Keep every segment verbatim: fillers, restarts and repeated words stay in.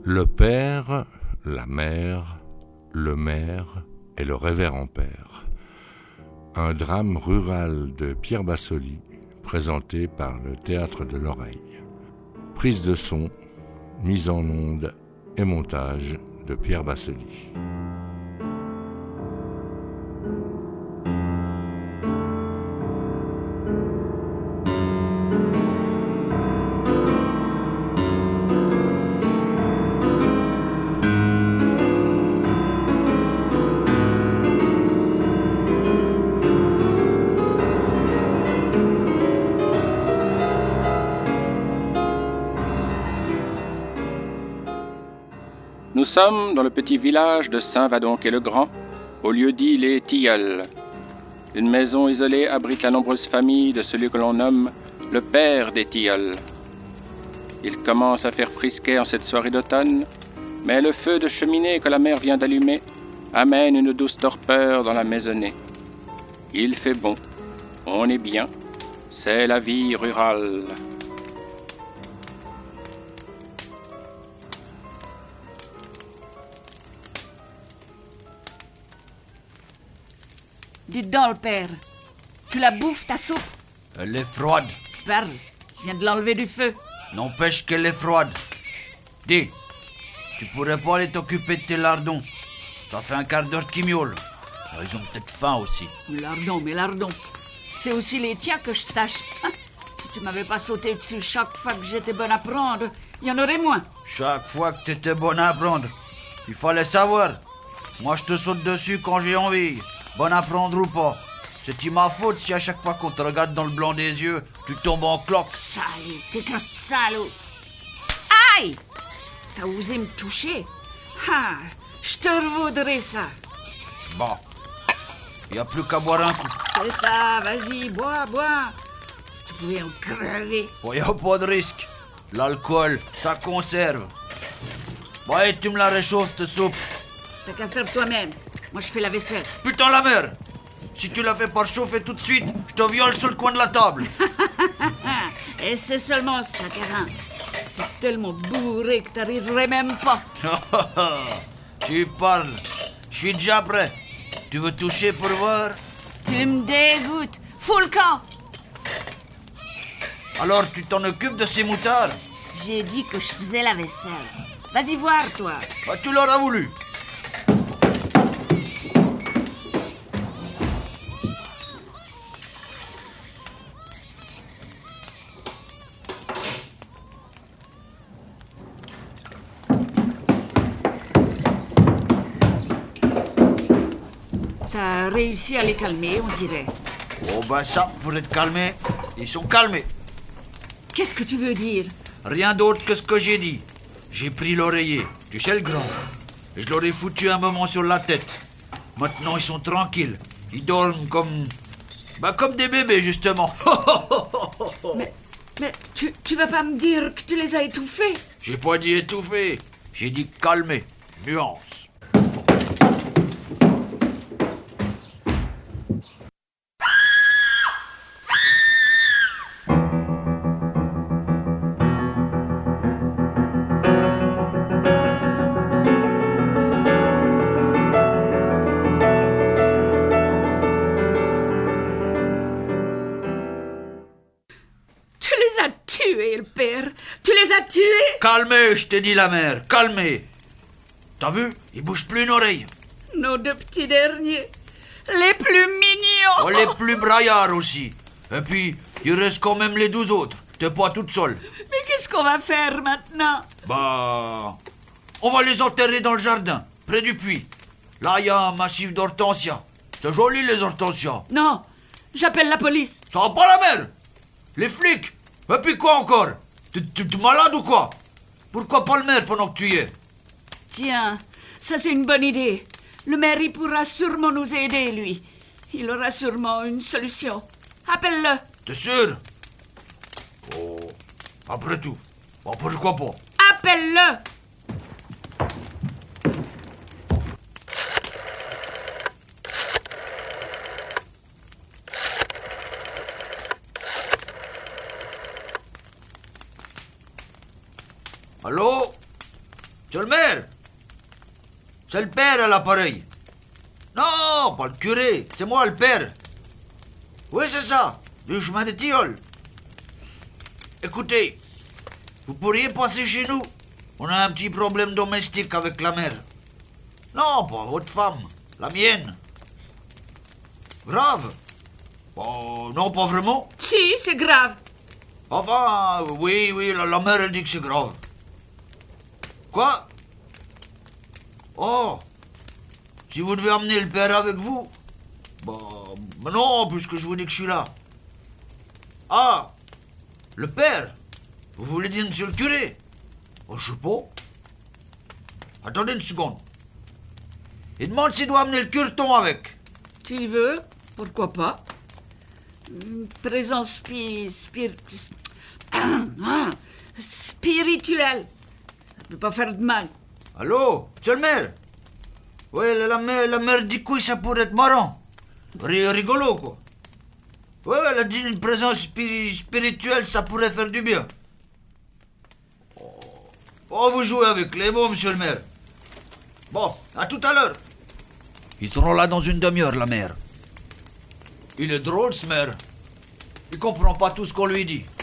Le père, la mère, le maire et le révérend père. Un drame rural de Pierre Bassoli, présenté par le Théâtre de l'Oreille. Prise de son, mise en onde et montage de Pierre Bassoli. Nous sommes dans le petit village de Saint-Vadonc-et-le-Grand, au lieu-dit les Tilleuls. Une maison isolée abrite la nombreuse famille de celui que l'on nomme le père des Tilleuls. Il commence à faire frisquet en cette soirée d'automne, mais le feu de cheminée que la mère vient d'allumer amène une douce torpeur dans la maisonnée. Il fait bon, on est bien, c'est la vie rurale. Dites donc, le père, tu la bouffes, ta soupe? Elle est froide. Parle, je viens de l'enlever du feu. N'empêche qu'elle est froide. Dis, tu pourrais pas aller t'occuper de tes lardons? Ça fait un quart d'heure qu'ils miaulent. Ils ont peut-être faim aussi. Lardons, mais lardons. C'est aussi les tiens que je sache. Hein? Si tu m'avais pas sauté dessus chaque fois que j'étais bonne à prendre, il y en aurait moins. Chaque fois que t'étais bonne à prendre, il fallait savoir. Moi, je te saute dessus quand j'ai envie. Bonne à prendre ou pas. C'est ma faute si à chaque fois qu'on te regarde dans le blanc des yeux, tu tombes en cloque. Salaud, t'es qu'un salaud. Aïe! T'as osé me toucher? Ah, je te revaudrai ça. Bon, il n'y a plus qu'à boire un coup. C'est ça, vas-y, bois, bois. Si tu pouvais en crever. Il n'y a pas de risque. L'alcool, ça conserve. Bon, et tu me la réchauffes, cette soupe. T'as qu'à faire toi-même. Moi, je fais la vaisselle. Putain, la mère! Si tu la fais pas chauffer tout de suite, je te viole sur le coin de la table. Et c'est seulement ça, Carin. T'es tellement bourré que t'arriverais même pas. Tu parles. Je suis déjà prêt. Tu veux toucher pour voir? Tu me dégoûtes. Fous le camp. Alors, tu t'en occupes de ces moutards? J'ai dit que je faisais la vaisselle. Vas-y voir, toi. Bah, tu l'auras voulu. T'as réussi à les calmer, on dirait. Oh ben ça, pour être calmés, ils sont calmés. Qu'est-ce que tu veux dire? Rien d'autre que ce que j'ai dit. J'ai pris l'oreiller, tu sais le grand. Et je leur ai foutu un moment sur la tête. Maintenant ils sont tranquilles. Ils dorment comme... Bah comme des bébés justement. Mais, mais tu, tu vas pas me dire que tu les as étouffés? J'ai pas dit étouffer, j'ai dit calmer. Nuance. Tué, le père. Tu les as tués? Calmez, je t'ai dit la mère, calmez. T'as vu? Ils bougent plus une oreille. Nos deux petits derniers. Les plus mignons. Oh, les plus braillards aussi. Et puis, il reste quand même les douze autres. T'es pas toute seule. Mais qu'est-ce qu'on va faire maintenant? Bah... On va les enterrer dans le jardin, près du puits. Là, il y a un massif d'hortensias. C'est joli, les hortensias. Non, j'appelle la police. Ça va pas la mère? Les flics? Et puis quoi encore? T'es malade ou quoi? Pourquoi pas le maire pendant que tu y es? Tiens, ça c'est une bonne idée. Le maire, il pourra sûrement nous aider, lui. Il aura sûrement une solution. Appelle-le. T'es sûr? Oh, après tout. Bon, pourquoi pas? Appelle-le. Allô? C'est le maire. C'est le père à l'appareil. Non, pas le curé, c'est moi le père. Oui, c'est ça, du chemin de Tilleul. Écoutez, vous pourriez passer chez nous? On a un petit problème domestique avec la mère. Non, pas votre femme, la mienne. Grave? Oh, non, pas vraiment. Si, c'est grave. Enfin, oui, oui, la, la mère, elle dit que c'est grave. Quoi? Oh, si vous devez emmener le père avec vous? Bah, bah non, puisque je vous dis que je suis là. Ah, le père? Vous voulez dire monsieur le curé? Oh, je sais pas. Attendez une seconde. Il demande s'il doit amener le cureton avec. S'il veut, pourquoi pas. Une présence spi... spir... Ah, spirituelle. Ça peut pas faire de mal. Allô, monsieur le maire? Oui, la, la mère, la mère dit que ça pourrait être marrant. Ri- rigolo, quoi. Oui, elle a dit une présence spiri- spirituelle, ça pourrait faire du bien. Oh, oh, vous jouez avec les mots, monsieur le maire. Bon, à tout à l'heure. Ils seront là dans une demi-heure, la mère. Il est drôle, ce maire. Il comprend pas tout ce qu'on lui dit.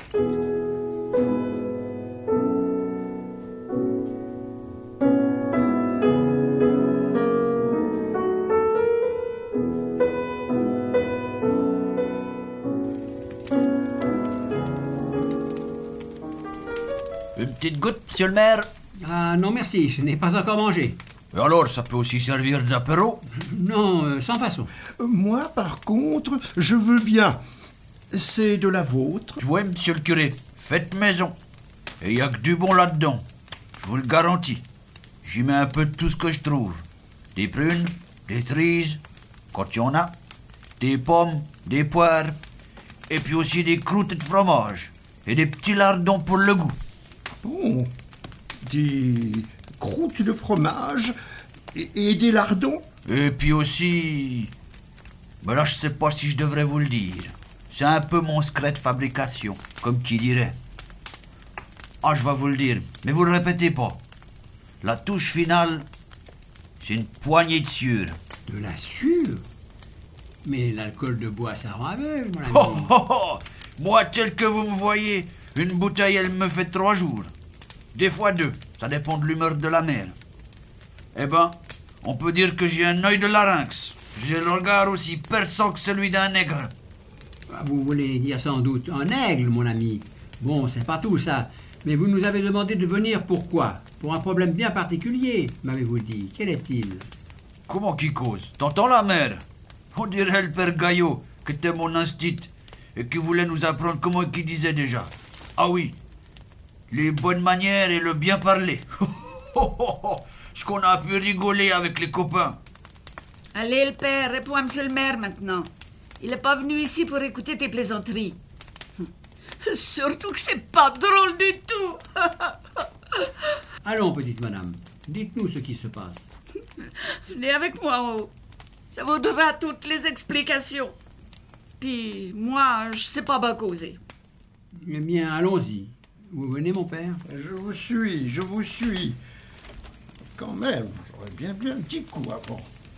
Une petite goutte, monsieur le maire? Ah non merci, je n'ai pas encore mangé. Et alors, ça peut aussi servir d'apéro? Non, euh, sans façon. Moi, par contre, je veux bien. C'est de la vôtre? Oui, monsieur le curé, faites maison. Et il n'y a que du bon là-dedans. Je vous le garantis. J'y mets un peu de tout ce que je trouve. Des prunes, des cerises, quand il y en a, des pommes, des poires, et puis aussi des croûtes de fromage, et des petits lardons pour le goût. Bon, des croûtes de fromage et, et des lardons? Et puis aussi... Ben là, je sais pas si je devrais vous le dire. C'est un peu mon secret de fabrication, comme qui dirait. Ah, je vais vous le dire, mais vous le répétez pas. La touche finale, c'est une poignée de sueur. De la sûre? Mais l'alcool de bois, ça rend aveugle, mon ami. Oh, oh, oh. Moi, tel que vous me voyez, une bouteille, elle me fait trois jours. Des fois deux, ça dépend de l'humeur de la mer. Eh ben, on peut dire que j'ai un œil de larynx. J'ai le regard aussi perçant que celui d'un nègre. Vous voulez dire sans doute un aigle, mon ami. Bon, c'est pas tout ça. Mais vous nous avez demandé de venir pourquoi? Pour un problème bien particulier, m'avez-vous dit. Quel est-il? Comment qui cause? T'entends la mère? On dirait le père Gaillot, qui était mon instit, et qui voulait nous apprendre comment il disait déjà. Ah oui, les bonnes manières et le bien parler. Ce qu'on a pu rigoler avec les copains. Allez, le père, réponds à monsieur le maire maintenant. Il n'est pas venu ici pour écouter tes plaisanteries. Surtout que c'est pas drôle du tout. Allons, petite madame, dites-nous ce qui se passe. Venez avec moi en haut. Ça vous donnera toutes les explications. Puis moi, je sais pas bien causer. Eh bien, allons-y. Vous venez, mon père? Je vous suis, je vous suis. Quand même, j'aurais bien vu un petit coup avant.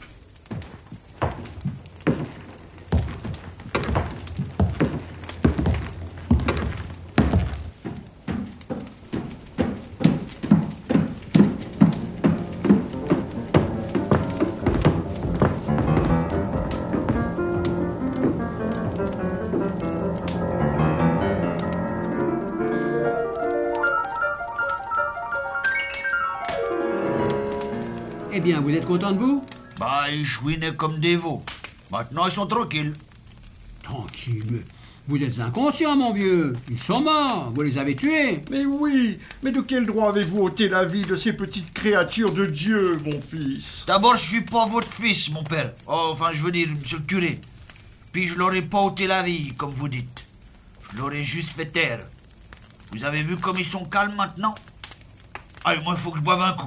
Eh bien, vous êtes content de vous? Bah, ils chouinaient comme des veaux. Maintenant, ils sont tranquilles. Tranquille, mais vous êtes inconscient, mon vieux. Ils sont morts, vous les avez tués. Mais oui, mais de quel droit avez-vous ôté la vie de ces petites créatures de Dieu, mon fils? D'abord, je suis pas votre fils, mon père. Oh, enfin, je veux dire, monsieur le curé. Puis je leur ai pas ôté la vie, comme vous dites. Je leur ai juste fait taire. Vous avez vu comme ils sont calmes maintenant? Allez, moi, il faut que je boive un coup.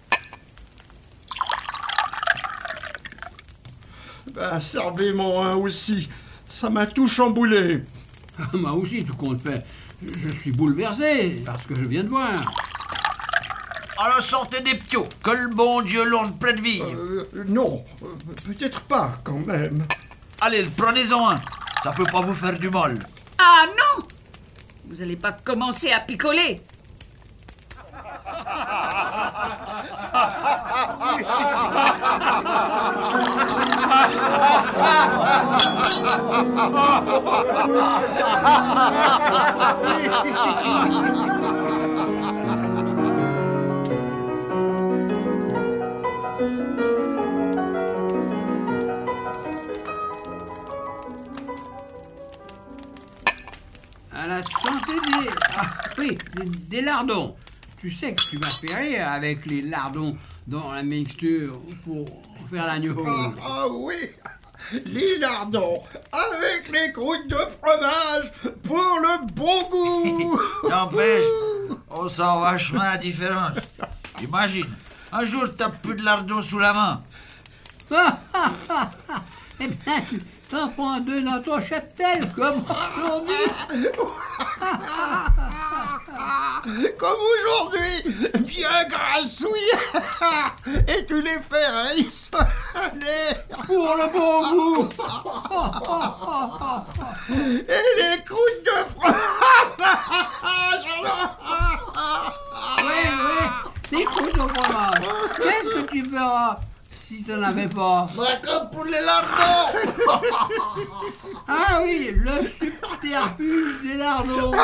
Ben, servez-moi un aussi. Ça m'a tout chamboulé. Moi aussi, tout compte fait. Je suis bouleversé par ce que je viens de voir. À la santé des ptios, que le bon Dieu l'onde près de vie. Euh, non, euh, peut-être pas quand même. Allez, prenez-en un. Ça peut pas vous faire du mal. Ah non! Vous allez pas commencer à picoler. À la santé des... Ah, oui, des, des lardons. Tu sais que tu vas faire rire avec les lardons dans la mixture pour faire l'agneau. Ah, ah oui, les lardons avec les croûtes de fromage pour le bon goût. N'empêche, on sent vachement la différence. Imagine, un jour t'as plus de lardons sous la main. Eh bien, tu t'en prends deux dans ton cheptel, comme aujourd'hui. Comme aujourd'hui, bien grassouillés. Et tu les fais rissoler. Pour le bon goût. Et les croûtes de fromage. Oui, oui, des croûtes au fromage. Qu'est-ce que tu feras si ça n'avait pas? Bah, comme pour les lardons. Ah oui, le subterfuge des lardons.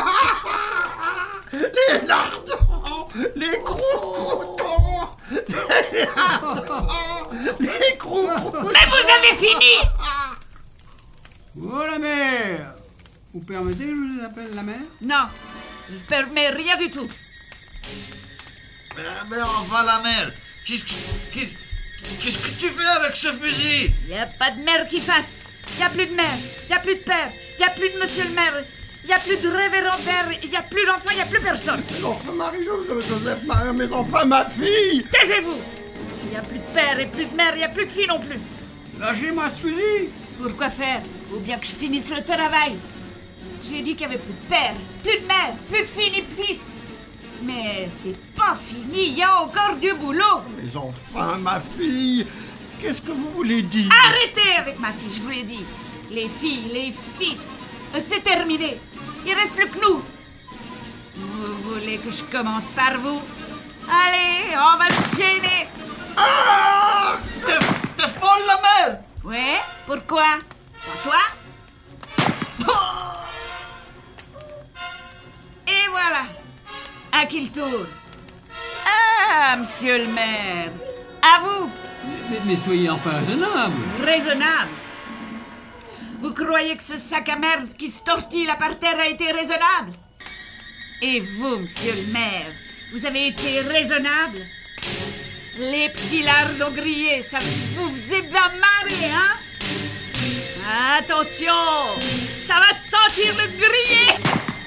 Les lardons, les croûtons, les lardons, les croûtons. Mais vous avez fini! Oh la mère! Vous permettez que je vous appelle la mère? Non, je permets rien du tout. Mais, mais enfin la mère, qu'est-ce que, qu'est-ce, qu'est-ce que tu fais avec ce fusil? Y a pas de mère qui fasse. Y a plus de mère, y a plus de père, y a plus de monsieur le maire, y a plus de révérend père, y a plus d'enfants, y a plus personne. Mais enfin, Marie-Joseph, mais enfin ma fille. Taisez-vous! S'il y a plus de père et plus de mère, y a plus de fille non plus. Lâchez-moi ce fusil! Pourquoi faire? Ou bien que je finisse le travail. J'ai dit qu'il y avait plus de père, plus de mère, plus de fille ni de fils. Mais c'est pas fini, il y a encore du boulot. Mais enfin ma fille, qu'est-ce que vous voulez dire? Arrêtez avec ma fille, je vous l'ai dit. Les filles, les fils, c'est terminé. Il reste plus que nous. Vous voulez que je commence par vous? Allez, on va se gêner. Ah! T'es, t'es folle la mère! Ouais, pourquoi? Pour toi? Et voilà. À qui le tour? Ah, monsieur le maire. À vous. Mais, mais soyez enfin raisonnable! Raisonnable. Vous croyez que ce sac à merde qui se tortille là par terre a été raisonnable? Et vous, monsieur le maire, vous avez été raisonnable? Les petits lardons grillés, ça vous faisait bien marrer, hein? Attention, ça va sentir le grillé!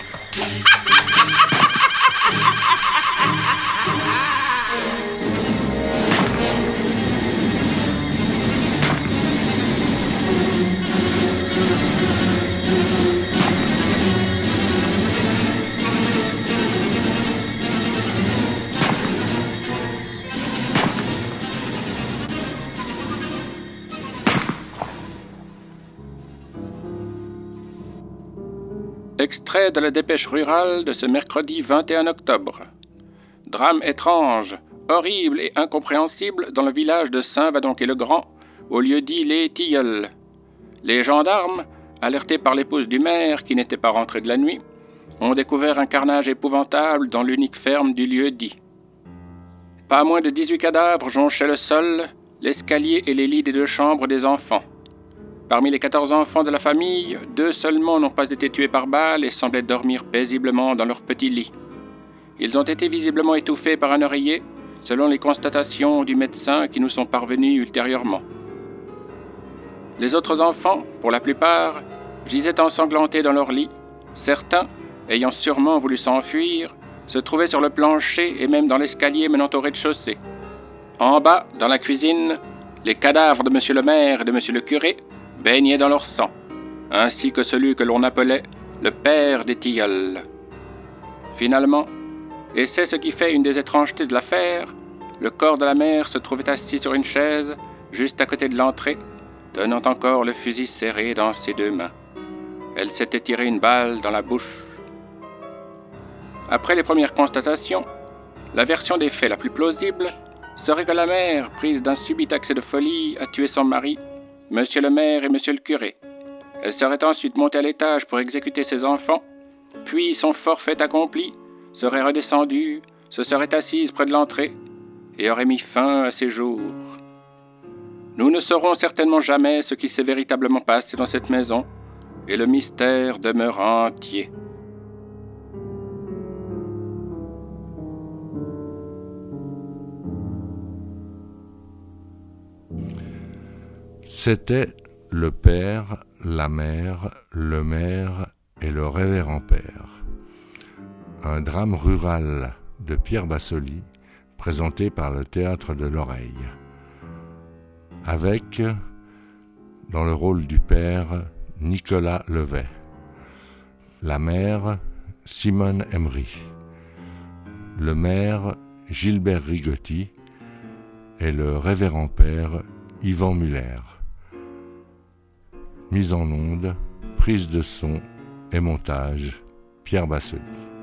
Extrait de la dépêche rurale de ce mercredi vingt et un octobre. Drame étrange, horrible et incompréhensible dans le village de Saint-Vadonquet-le-Grand, au lieu-dit Les Tilleuls. Les gendarmes, alertés par l'épouse du maire qui n'était pas rentrée de la nuit, ont découvert un carnage épouvantable dans l'unique ferme du lieu-dit. Pas moins de dix-huit cadavres jonchaient le sol, l'escalier et les lits des deux chambres des enfants. Parmi les quatorze enfants de la famille, deux seulement n'ont pas été tués par balle et semblaient dormir paisiblement dans leur petit lit. Ils ont été visiblement étouffés par un oreiller, selon les constatations du médecin qui nous sont parvenues ultérieurement. Les autres enfants, pour la plupart, gisaient ensanglantés dans leur lit. Certains, ayant sûrement voulu s'enfuir, se trouvaient sur le plancher et même dans l'escalier menant au rez-de-chaussée. En bas, dans la cuisine, les cadavres de monsieur le maire et de monsieur le curé baignaient dans leur sang, ainsi que celui que l'on appelait le père des Tilleuls. Finalement, Et c'est ce qui fait une des étrangetés de l'affaire. Le corps de la mère se trouvait assis sur une chaise, juste à côté de l'entrée, tenant encore le fusil serré dans ses deux mains. Elle s'était tiré une balle dans la bouche. Après les premières constatations, la version des faits la plus plausible serait que la mère, prise d'un subit accès de folie, a tué son mari, monsieur le maire et monsieur le curé. Elle serait ensuite montée à l'étage pour exécuter ses enfants, puis, son forfait accompli, serait redescendue, se serait assise près de l'entrée et aurait mis fin à ses jours. Nous ne saurons certainement jamais ce qui s'est véritablement passé dans cette maison, et le mystère demeure entier. C'était le père, la mère, le maire et le révérend père. Un drame rural de Pierre Bassoli, présenté par le Théâtre de l'Oreille. Avec, dans le rôle du père, Nicolas Levet. La mère, Simone Emery. Le maire, Gilbert Rigotti. Et le révérend père, Yvan Muller. Mise en onde, prise de son et montage, Pierre Bassoli.